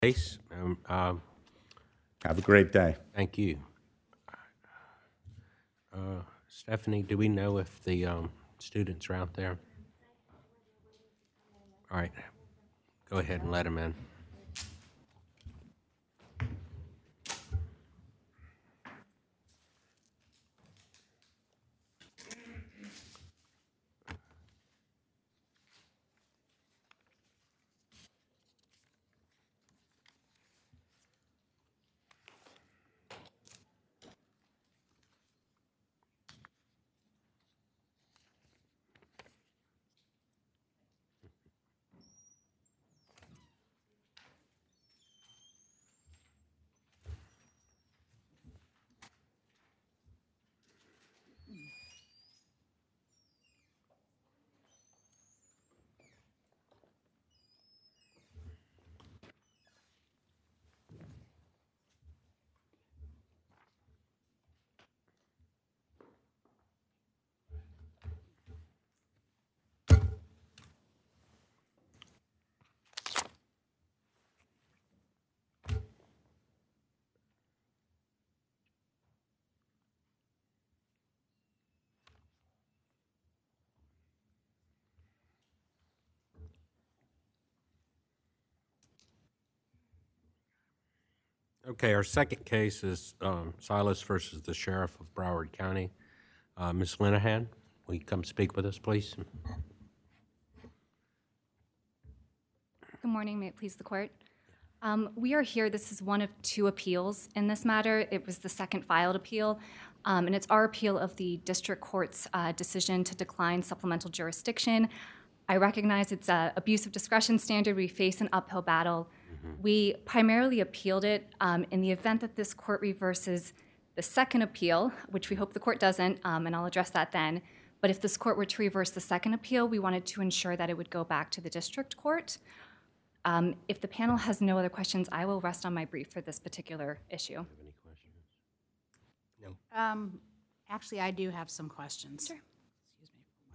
Case. Have a great day. Thank you. Stephanie, do we know if the students are out there? All right. Go ahead and let them in. Okay, our second case is Silas versus the Sheriff of Broward County. Ms. Linehan, will you come speak with us, please? Good morning. May it please the court. We are here. This is one of two appeals in this matter. It was the second filed appeal, and it's our appeal of the district court's decision to decline supplemental jurisdiction. I recognize it's an abuse of discretion standard. We face an uphill battle. We primarily appealed it in the event that this court reverses the second appeal, which we hope the court doesn't, and I'll address that then. But if this court were to reverse the second appeal, we wanted to ensure that it would go back to the district court. If the panel has no other questions, I will rest on my brief for this particular issue. Any questions? No. Actually, I do have some questions. Sure. Excuse me for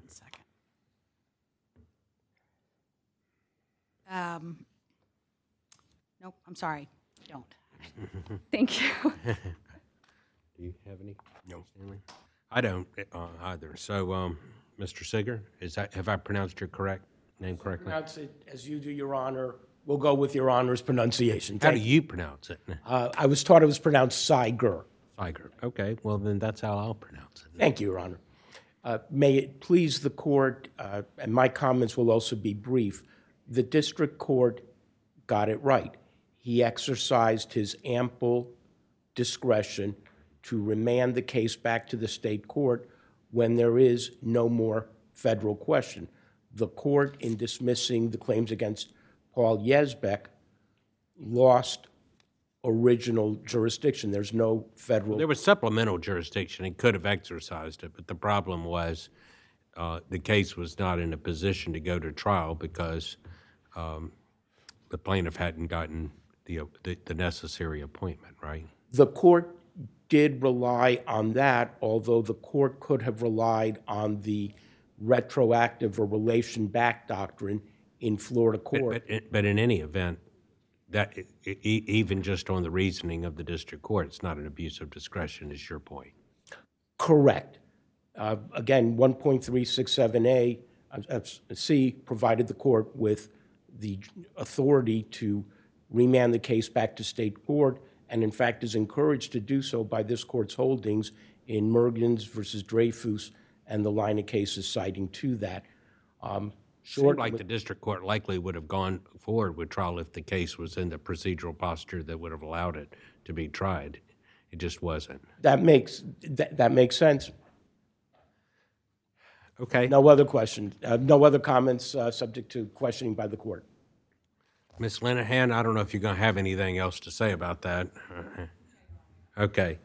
1 second. Nope, I'm sorry, I don't. Thank you. Do you have any? No. Stanley? I don't either. So, Mr. Seeger, have I pronounced your name correctly? Pronounce it as you do, Your Honor. We'll go with Your Honor's pronunciation. How do you pronounce it? I was taught it was pronounced Saiger. Seiger. Okay, well then that's how I'll pronounce it. Thank you, Your Honor. May it please the court, and my comments will also be brief, the district court got it right. He exercised his ample discretion to remand the case back to the state court when there is no more federal question. The court, in dismissing the claims against Paul Yezbek, lost original jurisdiction. There's no federal. There was supplemental jurisdiction. He could have exercised it, but the problem was the case was not in a position to go to trial because the plaintiff hadn't gotten the necessary appointment, right? The court did rely on that, although the court could have relied on the retroactive or relation back doctrine in Florida court. But in any event, that even just on the reasoning of the district court, it's not an abuse of discretion, is your point? Correct. Again, 1.367A C provided the court with the authority to remand the case back to state court, and in fact is encouraged to do so by this court's holdings in Mergens versus Dreyfus and the line of cases citing to that. Seemed like the district court likely would have gone forward with trial if the case was in the procedural posture that would have allowed it to be tried. It just wasn't. That makes sense. Okay. No other questions. No other comments subject to questioning by the court. Ms. Linehan, I don't know if you're going to have anything else to say about that. Okay.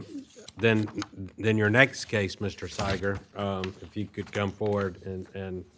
Then your next case, Mr. Seiger, if you could come forward and